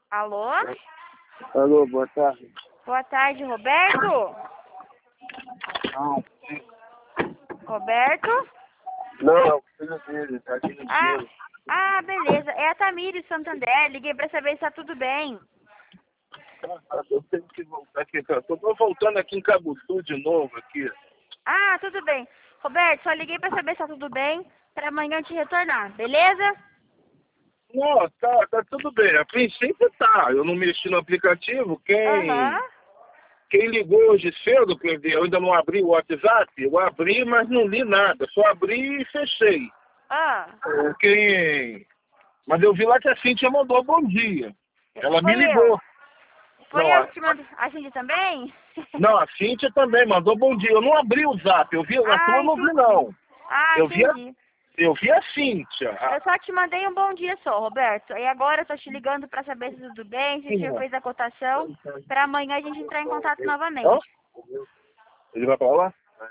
Alô? Alô, boa tarde. Boa tarde, Roberto? Não, Roberto? não, filho dele, tá aqui no gelo. Beleza. É a Tamires Santander. Liguei pra saber se tá tudo bem. Eu tenho que voltar aqui, cara. Tô voltando aqui em Cabuçu de novo aqui. Tudo bem. Roberto, só liguei pra saber se tá tudo bem, pra amanhã eu te retornar, beleza? Não, tá tudo bem. A princípio tá. Eu não mexi no aplicativo. Aham. Quem ligou hoje cedo, quer dizer, eu ainda não abri o WhatsApp. Eu abri, mas não li nada. Só abri e fechei. Mas eu vi lá que a Cíntia mandou bom dia. Ela me Foi ligou. Foi Não, eu que te mandei. A Cindy também? não, a Cíntia também mandou bom dia. Eu não abri o Zap. Eu vi, a tua eu não vi, não. Entendi. Eu vi a Cíntia. Eu só te mandei um bom dia só, Roberto. E agora eu tô te ligando pra saber se tudo bem, se você fez a cotação, pra amanhã a gente entrar em contato novamente. Hã? Ele vai pra lá?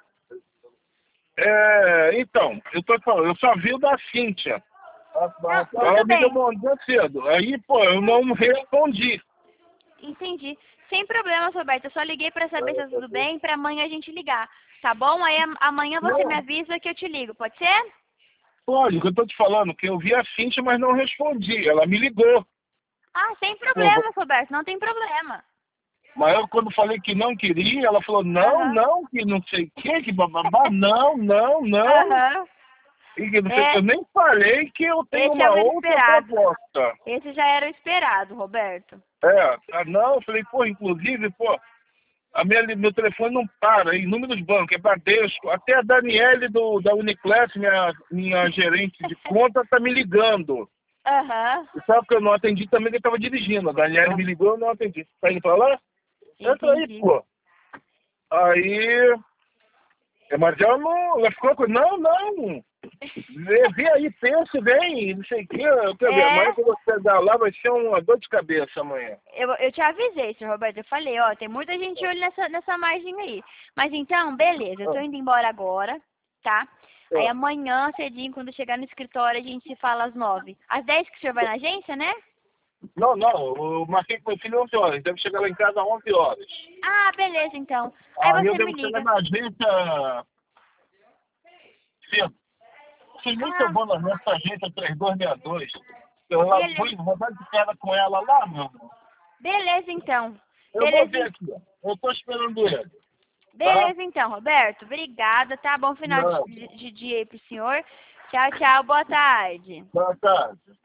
Então, eu tô falando, eu só vi o da Cíntia. Ela Tudo me deu bem. bom dia cedo. Aí, pô, eu não respondi. Entendi. Sem problema, Roberto. Eu só liguei pra saber se tá tudo bem, pra amanhã a gente ligar. Tá bom? Aí amanhã você me avisa que eu te ligo, pode ser? Olha, o que eu tô te falando, que eu vi a Cíntia, mas não respondi. Ela me ligou. Sem problema, Roberto. Não tem problema. Mas eu, quando falei que não queria, ela falou, Aham. não, que não sei o que bababá, não. Aham. E que não sei, eu nem falei que eu tenho Esse é uma o outra esperado. proposta. Esse já era o esperado, Roberto. Não, eu falei, pô, inclusive, pô, meu telefone não para, em números bancos, é Bradesco. Até a Daniele da Uniclass, minha gerente de conta, tá me ligando. Aham. E sabe que eu não atendi também, que eu tava dirigindo. A Daniele me ligou, eu não atendi. Tá indo pra lá? Entra aí, Entendi. pô. Aí, mas ela ficou com, não. Vê aí, pensa bem, não sei o quê. Amanhã que eu vou pegar lá, vai ser uma dor de cabeça amanhã. Eu te avisei, senhor Roberto. Eu falei, ó, tem muita gente de olho nessa margem aí. Mas então, beleza, eu tô indo embora agora, tá? Aí amanhã, cedinho, quando chegar no escritório, a gente se fala às 9. Às 10 que o senhor vai na agência, né? Não, eu marquei com meu filho 11 horas. Deve chegar lá em casa às 11 horas. Beleza, então. Aí Aí eu você me devo chegar liga. na agência cedo. Fui muito bom nessa agência 3262. Eu lá Beleza. fui, vou dar de cara com ela lá, meu irmão. Beleza, então. Eu vou ver aqui, ó. Eu tô esperando ele. Beleza, então, Roberto. Obrigada, tá? Bom final de dia aí pro senhor. Tchau, boa tarde. Boa tarde.